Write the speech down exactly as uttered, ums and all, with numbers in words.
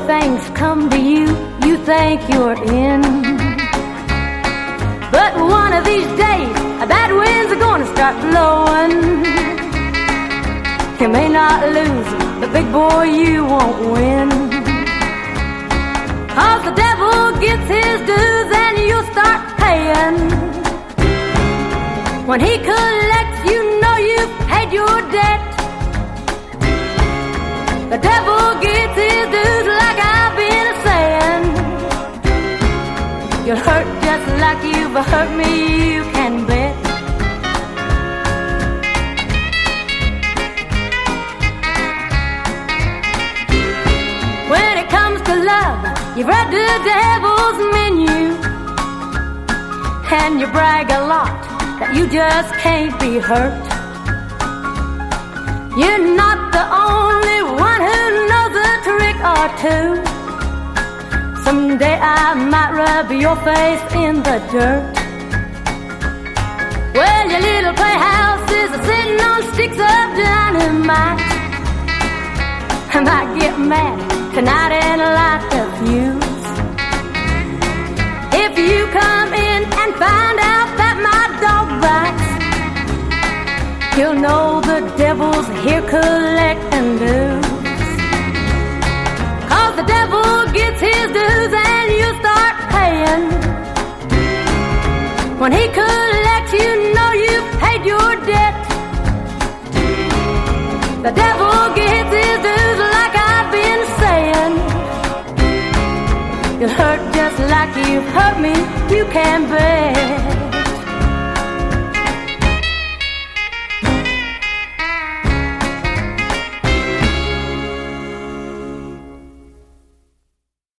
things come to you, you think you're in. But one of these days, bad winds are gonna start blowing. You may not lose, but big boy, you won't win. 'Cause the devil gets his dues and you'll start paying. When he collects, you know you've paid your debt. The devil gets his dues, like I've been saying. You'll hurt just like you've hurt me, you can bet. When it comes to love, you've read the devil's menu, and you brag a lot that you just can't be hurt. You're not the only one who knows a trick or two. Someday I might rub your face in the dirt. Well, your little playhouse is sitting on sticks of dynamite. I might get mad tonight and light the fuse. If you come in and find out that my dog bites, you'll know the devil's here collecting dues. 'Cause the devil gets his dues and you start paying. When he collects, you know you've paid your debt. The devil gets his dues, like I've been saying. You'll hurt just like you've hurt me, you can bet.